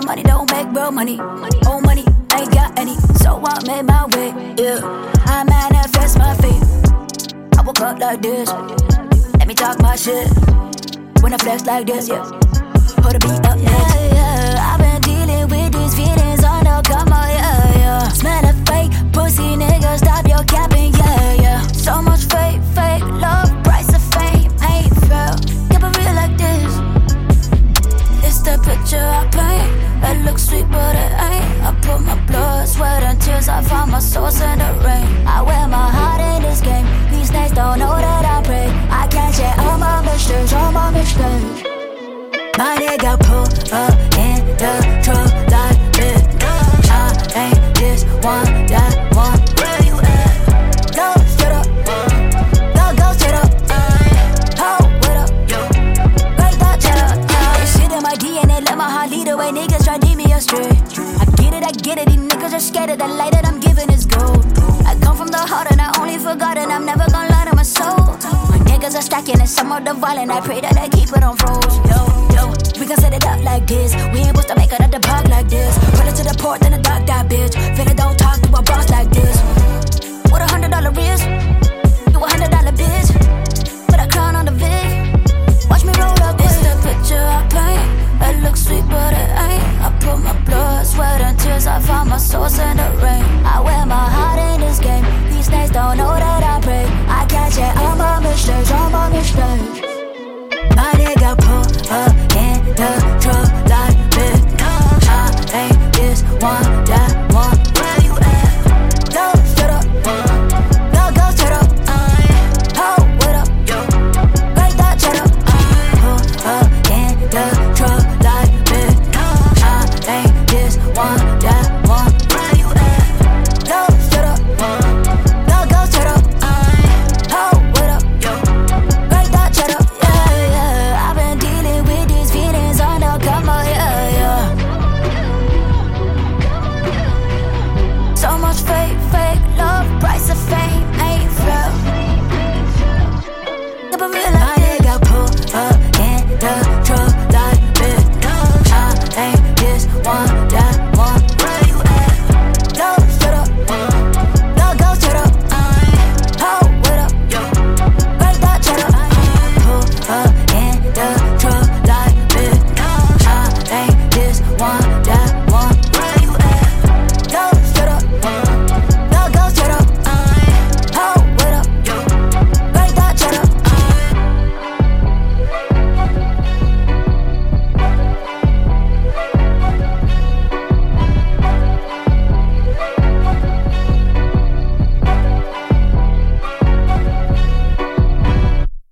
the money don't make real money. Old money, ain't got any, so I made my way, yeah. I manifest my fate. I woke up like this, let me talk my shit. When I flex like this, yeah. Put a beat up, yeah, yeah. I've been dealing with these feelings on the come on, yeah, yeah. Smell a fake pussy, nigga, stop your capping, yeah, yeah. So much fake love, price of fame, ain't fair. Keep it real like this. It's the picture I paint. It looks sweet, but it ain't. I put my blood, sweat, and tears. I found my source in the rain. I wear my heart in this game. These nights don't know that I pray. I can't share all my mistakes, all my mistakes. My nigga pull up in the truck like this. I ain't this one, that one. Where you at? Go straight up, go straight up. Hold it up, break that cheddar. This shit in my DNA, let my heart lead the way. Niggas try to lead me astray. I get it, these niggas are scared of the light that I'm giving is gold. I come from the heart and I only forgotten, I'm never gonna lie to my soul. My niggas are stacking and some of the violent, I pray that I keep it on froze. Yo, we gon' set it up like this. We ain't supposed to make it at the park like this. Pull it to the port, then I dock that bitch. Finna don't talk to a boss like this. What $100 is? You $100 bitch. Put a crown on the Vic. Watch me roll up. It's the picture I paint. It looks sweet, but it ain't. I put my blood, sweat, and tears. I found my source in the rain. I wear my heart in this game. These nights don't know that I pray. I can't share all my mistakes, all my mistakes. My nigga pull up in the truck.